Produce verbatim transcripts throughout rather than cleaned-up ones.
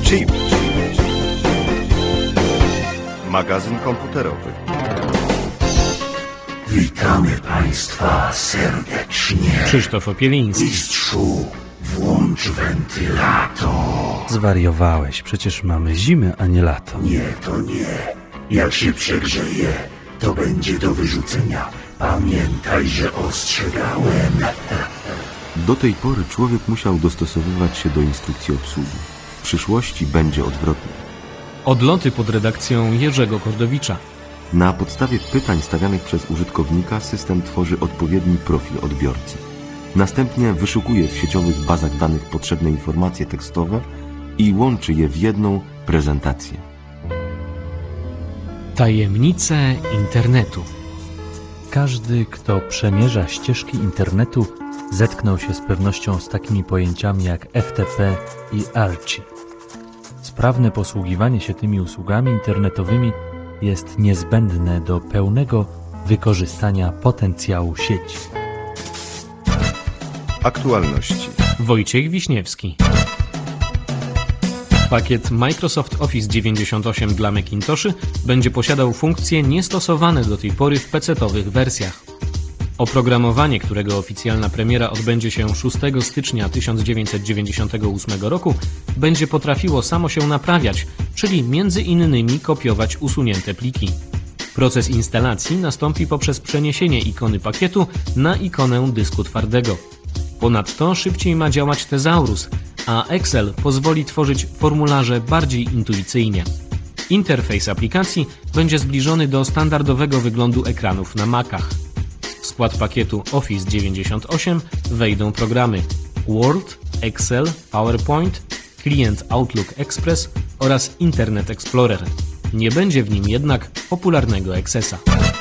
Chip. Magazyn komputerowy. Witamy Państwa serdecznie. Krzysztof Opieliński. Mistrzu, włącz wentylator. Zwariowałeś, przecież mamy zimę, a nie lato. Nie, to nie. Jak się przegrzeje, to będzie do wyrzucenia. Pamiętaj, że ostrzegałem. Do tej pory człowiek musiał dostosowywać się do instrukcji obsługi. W przyszłości będzie odwrotnie. Odloty pod redakcją Jerzego Kordowicza. Na podstawie pytań stawianych przez użytkownika system tworzy odpowiedni profil odbiorcy. Następnie wyszukuje w sieciowych bazach danych potrzebne informacje tekstowe i łączy je w jedną prezentację. Tajemnice internetu. Każdy, kto przemierza ścieżki internetu, zetknął się z pewnością z takimi pojęciami jak F T P i Archie. Sprawne posługiwanie się tymi usługami internetowymi jest niezbędne do pełnego wykorzystania potencjału sieci. Aktualności. Wojciech Wiśniewski. Pakiet Microsoft Office dziewięćdziesiąt osiem dla Macintoshy będzie posiadał funkcje niestosowane do tej pory w pecetowych wersjach. Oprogramowanie, którego oficjalna premiera odbędzie się szóstego stycznia tysiąc dziewięćset dziewięćdziesiątego ósmego roku, będzie potrafiło samo się naprawiać, czyli między innymi kopiować usunięte pliki. Proces instalacji nastąpi poprzez przeniesienie ikony pakietu na ikonę dysku twardego. Ponadto szybciej ma działać Thesaurus, a Excel pozwoli tworzyć formularze bardziej intuicyjnie. Interfejs aplikacji będzie zbliżony do standardowego wyglądu ekranów na Macach. W skład pakietu Office dziewięćdziesiąt osiem wejdą programy Word, Excel, PowerPoint, klient Outlook Express oraz Internet Explorer. Nie będzie w nim jednak popularnego Accessa.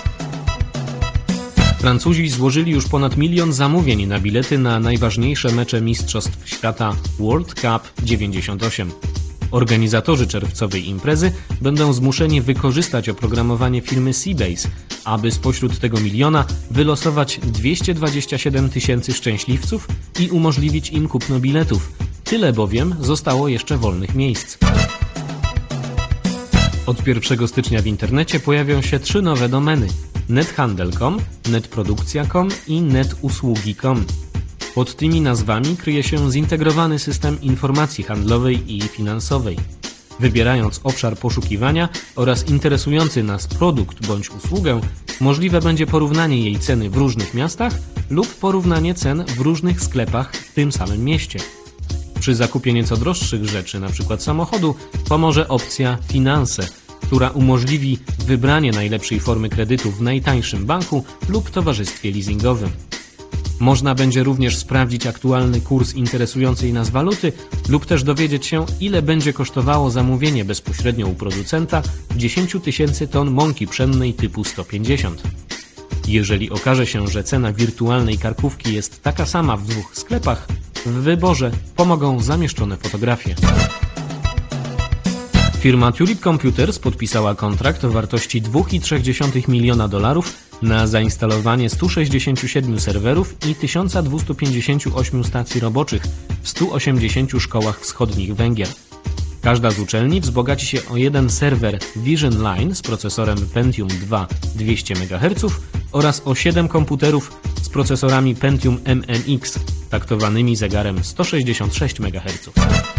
Francuzi złożyli już ponad milion zamówień na bilety na najważniejsze mecze Mistrzostw Świata World Cup dziewięćdziesiąt osiem. Organizatorzy czerwcowej imprezy będą zmuszeni wykorzystać oprogramowanie firmy Seabase, aby spośród tego miliona wylosować dwieście dwadzieścia siedem tysięcy szczęśliwców i umożliwić im kupno biletów. Tyle bowiem zostało jeszcze wolnych miejsc. Od pierwszego stycznia w internecie pojawią się trzy nowe domeny: nethandel kropka com, netprodukcja kropka com i netusługi kropka com. Pod tymi nazwami kryje się zintegrowany system informacji handlowej i finansowej. Wybierając obszar poszukiwania oraz interesujący nas produkt bądź usługę, możliwe będzie porównanie jej ceny w różnych miastach lub porównanie cen w różnych sklepach w tym samym mieście. Przy zakupie nieco droższych rzeczy, np. samochodu, pomoże opcja Finanse, która umożliwi wybranie najlepszej formy kredytu w najtańszym banku lub towarzystwie leasingowym. Można będzie również sprawdzić aktualny kurs interesującej nas waluty lub też dowiedzieć się, ile będzie kosztowało zamówienie bezpośrednio u producenta dziesięć tysięcy ton mąki pszennej typu sto pięćdziesiąt. Jeżeli okaże się, że cena wirtualnej karkówki jest taka sama w dwóch sklepach, w wyborze pomogą zamieszczone fotografie. Firma Tulip Computers podpisała kontrakt o wartości dwa i trzy dziesiąte miliona dolarów na zainstalowanie stu sześćdziesięciu siedmiu serwerów i tysiąc dwieście pięćdziesiąt osiem stacji roboczych w stu osiemdziesięciu szkołach wschodnich Węgier. Każda z uczelni wzbogaci się o jeden serwer Vision Line z procesorem Pentium dwa dwieście megaherców oraz o siedem komputerów z procesorami Pentium M M X taktowanymi zegarem sto sześćdziesiąt sześć megaherców.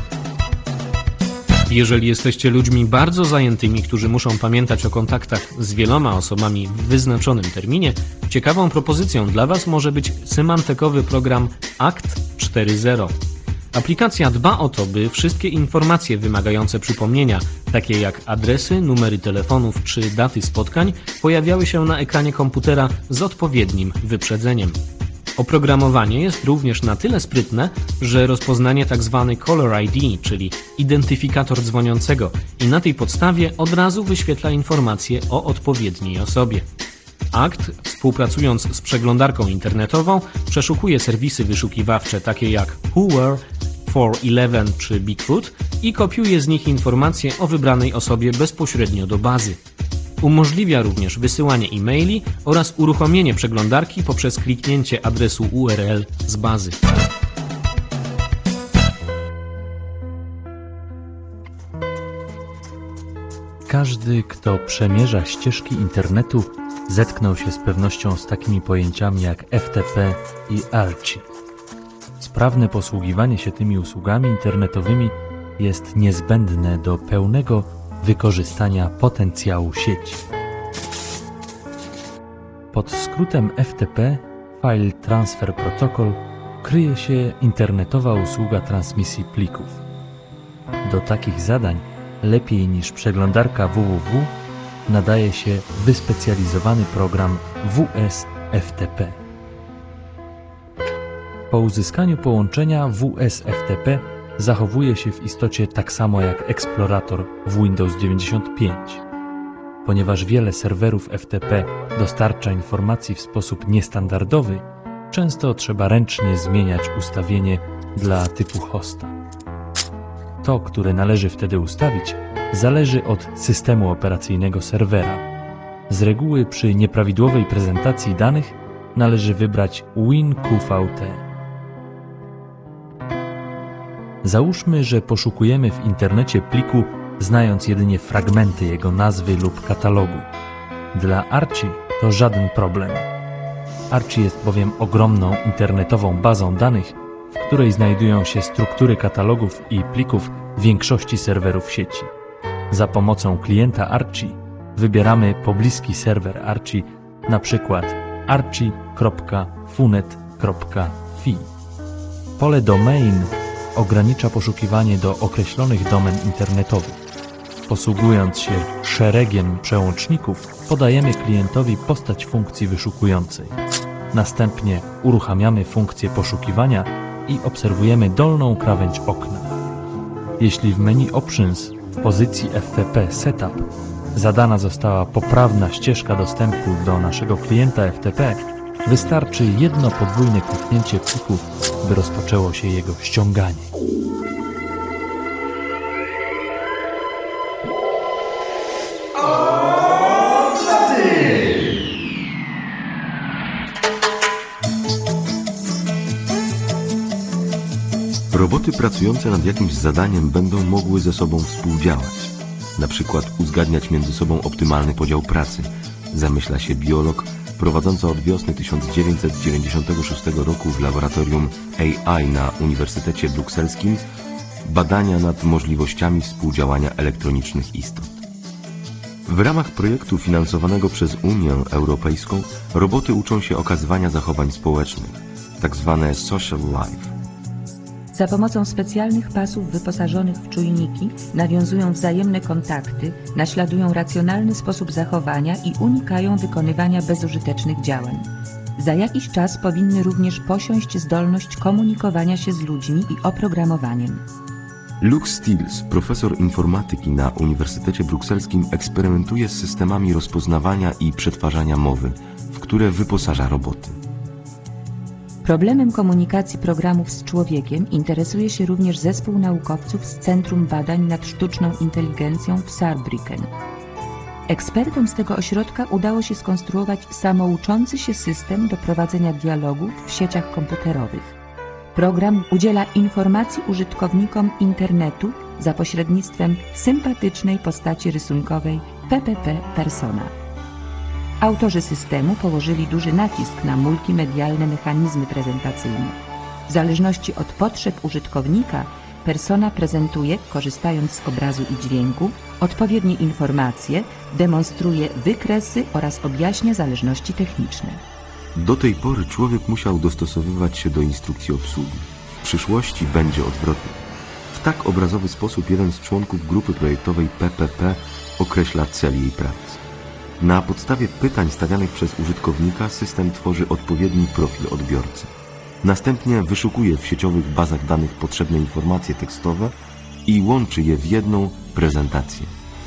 Jeżeli jesteście ludźmi bardzo zajętymi, którzy muszą pamiętać o kontaktach z wieloma osobami w wyznaczonym terminie, ciekawą propozycją dla Was może być symantekowy program Act cztery zero. Aplikacja dba o to, by wszystkie informacje wymagające przypomnienia, takie jak adresy, numery telefonów czy daty spotkań, pojawiały się na ekranie komputera z odpowiednim wyprzedzeniem. Oprogramowanie jest również na tyle sprytne, że rozpoznanie tzw. Caller I D, czyli identyfikator dzwoniącego, i na tej podstawie od razu wyświetla informacje o odpowiedniej osobie. Act, współpracując z przeglądarką internetową, przeszukuje serwisy wyszukiwawcze takie jak Whowere, cztery jedenaście czy Bigfoot i kopiuje z nich informacje o wybranej osobie bezpośrednio do bazy. Umożliwia również wysyłanie e-maili oraz uruchomienie przeglądarki poprzez kliknięcie adresu U R L z bazy. Każdy, kto przemierza ścieżki internetu, zetknął się z pewnością z takimi pojęciami jak F T P i Archie. Sprawne posługiwanie się tymi usługami internetowymi jest niezbędne do pełnego wykorzystania potencjału sieci. Pod skrótem F T P, File Transfer Protocol, kryje się internetowa usługa transmisji plików. Do takich zadań lepiej niż przeglądarka www nadaje się wyspecjalizowany program W S F T P. Po uzyskaniu połączenia W S F T P zachowuje się w istocie tak samo jak eksplorator w Windows dziewięćdziesiąt pięć. Ponieważ wiele serwerów F T P dostarcza informacji w sposób niestandardowy, często trzeba ręcznie zmieniać ustawienie dla typu hosta. To, które należy wtedy ustawić, zależy od systemu operacyjnego serwera. Z reguły przy nieprawidłowej prezentacji danych należy wybrać WinQVT. Załóżmy, że poszukujemy w internecie pliku, znając jedynie fragmenty jego nazwy lub katalogu. Dla Archie to żaden problem. Archie jest bowiem ogromną internetową bazą danych, w której znajdują się struktury katalogów i plików większości serwerów sieci. Za pomocą klienta Archie wybieramy pobliski serwer Archie, na przykład archie kropka funet kropka fi. Pole domain ogranicza poszukiwanie do określonych domen internetowych. Posługując się szeregiem przełączników, podajemy klientowi postać funkcji wyszukującej. Następnie uruchamiamy funkcję poszukiwania i obserwujemy dolną krawędź okna. Jeśli w menu Options w pozycji F T P Setup zadana została poprawna ścieżka dostępu do naszego klienta F T P, wystarczy jedno podwójne kliknięcie pliku, by rozpoczęło się jego ściąganie. Roboty pracujące nad jakimś zadaniem będą mogły ze sobą współdziałać, na przykład uzgadniać między sobą optymalny podział pracy, zamyśla się biolog prowadzący od wiosny tysiąc dziewięćset dziewięćdziesiątego szóstego roku w laboratorium A I na Uniwersytecie Brukselskim badania nad możliwościami współdziałania elektronicznych istot. W ramach projektu finansowanego przez Unię Europejską roboty uczą się okazywania zachowań społecznych, tak zwane social life. Za pomocą specjalnych pasów wyposażonych w czujniki nawiązują wzajemne kontakty, naśladują racjonalny sposób zachowania i unikają wykonywania bezużytecznych działań. Za jakiś czas powinny również posiąść zdolność komunikowania się z ludźmi i oprogramowaniem. Luke Stills, profesor informatyki na Uniwersytecie Brukselskim, eksperymentuje z systemami rozpoznawania i przetwarzania mowy, w które wyposaża roboty. Problemem komunikacji programów z człowiekiem interesuje się również zespół naukowców z Centrum Badań nad Sztuczną Inteligencją w Saarbrücken. Ekspertom z tego ośrodka udało się skonstruować samouczący się system do prowadzenia dialogów w sieciach komputerowych. Program udziela informacji użytkownikom internetu za pośrednictwem sympatycznej postaci rysunkowej P P P Persona. Autorzy systemu położyli duży nacisk na multimedialne mechanizmy prezentacyjne. W zależności od potrzeb użytkownika, persona prezentuje, korzystając z obrazu i dźwięku, odpowiednie informacje, demonstruje wykresy oraz objaśnia zależności techniczne. Do tej pory człowiek musiał dostosowywać się do instrukcji obsługi. W przyszłości będzie odwrotnie. W tak obrazowy sposób jeden z członków grupy projektowej P P P określa cel jej pracy. Na podstawie pytań stawianych przez użytkownika system tworzy odpowiedni profil odbiorcy. Następnie wyszukuje w sieciowych bazach danych potrzebne informacje tekstowe i łączy je w jedną prezentację.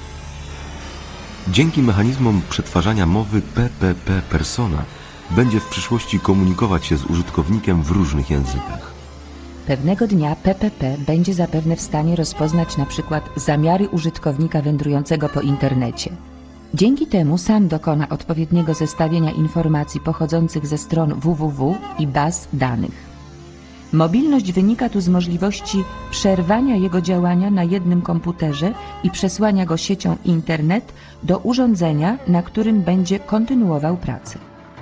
Dzięki mechanizmom przetwarzania mowy P P P Persona będzie w przyszłości komunikować się z użytkownikiem w różnych językach. Pewnego dnia P P P będzie zapewne w stanie rozpoznać na przykład zamiary użytkownika wędrującego po internecie. Dzięki temu sam dokona odpowiedniego zestawienia informacji pochodzących ze stron www i baz danych. Mobilność wynika tu z możliwości przerwania jego działania na jednym komputerze i przesłania go siecią internet do urządzenia, na którym będzie kontynuował pracę.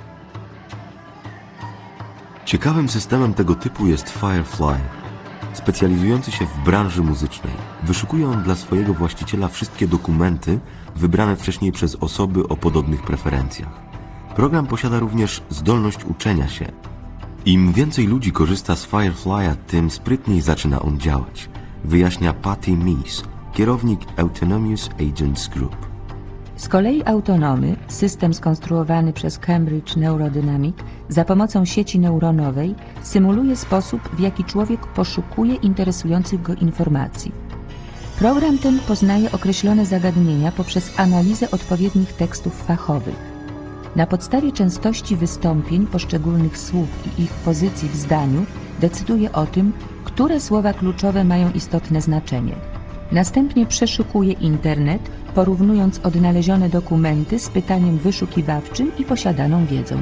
Ciekawym systemem tego typu jest Firefly, specjalizujący się w branży muzycznej. Wyszukuje on dla swojego właściciela wszystkie dokumenty wybrane wcześniej przez osoby o podobnych preferencjach. Program posiada również zdolność uczenia się. Im więcej ludzi korzysta z Firefly'a, tym sprytniej zaczyna on działać, wyjaśnia Patty Mees, kierownik Autonomous Agents Group. Z kolei Autonomy, system skonstruowany przez Cambridge Neurodynamic za pomocą sieci neuronowej, symuluje sposób, w jaki człowiek poszukuje interesujących go informacji. Program ten poznaje określone zagadnienia poprzez analizę odpowiednich tekstów fachowych. Na podstawie częstości wystąpień poszczególnych słów i ich pozycji w zdaniu decyduje o tym, które słowa kluczowe mają istotne znaczenie. Następnie przeszukuje internet, porównując odnalezione dokumenty z pytaniem wyszukiwawczym i posiadaną wiedzą.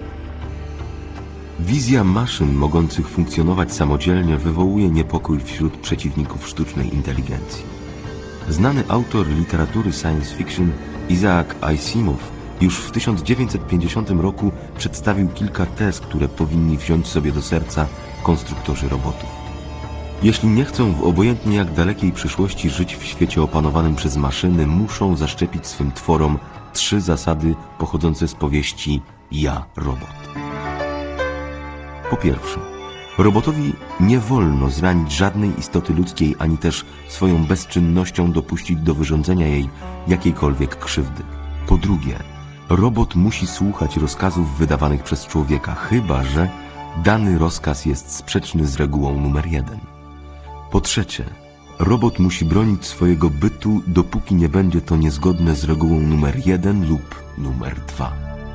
Wizja maszyn mogących funkcjonować samodzielnie wywołuje niepokój wśród przeciwników sztucznej inteligencji. Znany autor literatury science fiction Isaac Asimov już w tysiąc dziewięćset pięćdziesiątym roku przedstawił kilka tez, które powinni wziąć sobie do serca konstruktorzy robotów. Jeśli nie chcą w obojętnie jak dalekiej przyszłości żyć w świecie opanowanym przez maszyny, muszą zaszczepić swym tworom trzy zasady pochodzące z powieści Ja, robot. Po pierwsze, robotowi nie wolno zranić żadnej istoty ludzkiej, ani też swoją bezczynnością dopuścić do wyrządzenia jej jakiejkolwiek krzywdy. Po drugie, robot musi słuchać rozkazów wydawanych przez człowieka, chyba że dany rozkaz jest sprzeczny z regułą numer jeden. Po trzecie, robot musi bronić swojego bytu, dopóki nie będzie to niezgodne z regułą numer jeden lub numer dwa.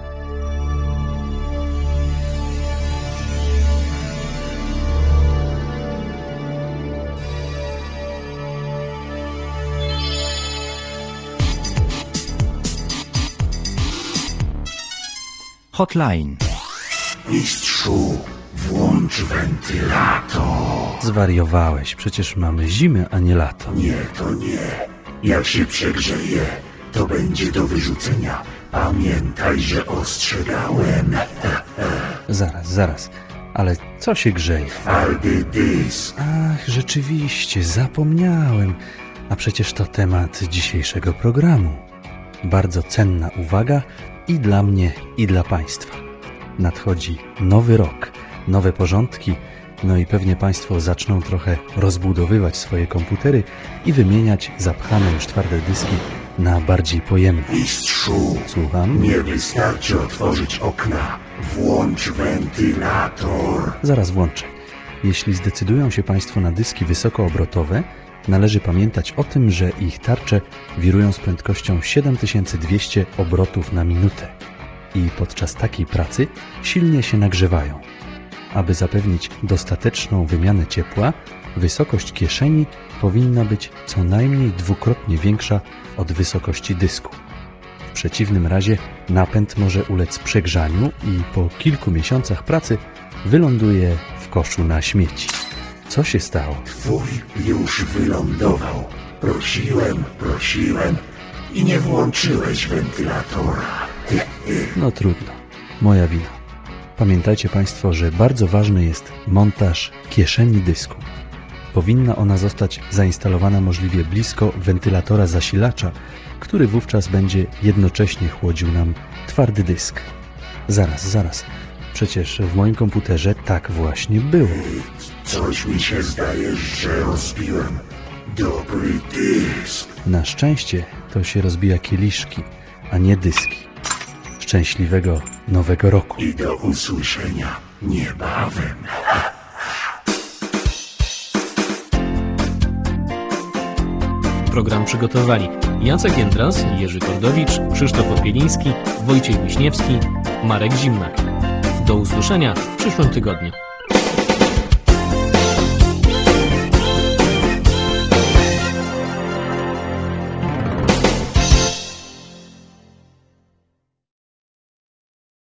Hotline. Mistrzu, włącz wentylator. Zwariowałeś, przecież mamy zimę, a nie lato. Nie, to nie. Jak się przegrzeje, to będzie do wyrzucenia. Pamiętaj, że ostrzegałem. Zaraz, zaraz. Ale co się grzeje? Twardy dysk. Ach, rzeczywiście, zapomniałem. A przecież to temat dzisiejszego programu. Bardzo cenna uwaga i dla mnie, i dla Państwa. Nadchodzi nowy rok, nowe porządki, no i pewnie Państwo zaczną trochę rozbudowywać swoje komputery i wymieniać zapchane już twarde dyski na bardziej pojemne. Mistrzu, Słucham? nie wystarczy otworzyć okna. Włącz wentylator. Zaraz włączę. Jeśli zdecydują się Państwo na dyski wysokoobrotowe, należy pamiętać o tym, że ich tarcze wirują z prędkością siedem tysięcy dwieście obrotów na minutę i podczas takiej pracy silnie się nagrzewają. Aby zapewnić dostateczną wymianę ciepła, wysokość kieszeni powinna być co najmniej dwukrotnie większa od wysokości dysku. W przeciwnym razie napęd może ulec przegrzaniu i po kilku miesiącach pracy wyląduje w koszu na śmieci. Co się stało? Twój już wylądował. Prosiłem, prosiłem i nie włączyłeś wentylatora. No trudno, moja wina. Pamiętajcie Państwo, że bardzo ważny jest montaż kieszeni dysku. Powinna ona zostać zainstalowana możliwie blisko wentylatora zasilacza, który wówczas będzie jednocześnie chłodził nam twardy dysk. Zaraz, zaraz. Przecież w moim komputerze tak właśnie było. Coś mi się zdaje, że rozbiłem dobry dysk. Na szczęście to się rozbija kieliszki, a nie dyski. Szczęśliwego Nowego Roku. I do usłyszenia niebawem. Program przygotowali Jacek Jędras, Jerzy Kordowicz, Krzysztof Opieliński, Wojciech Wiśniewski, Marek Zimnak. Do usłyszenia w przyszłym tygodniu.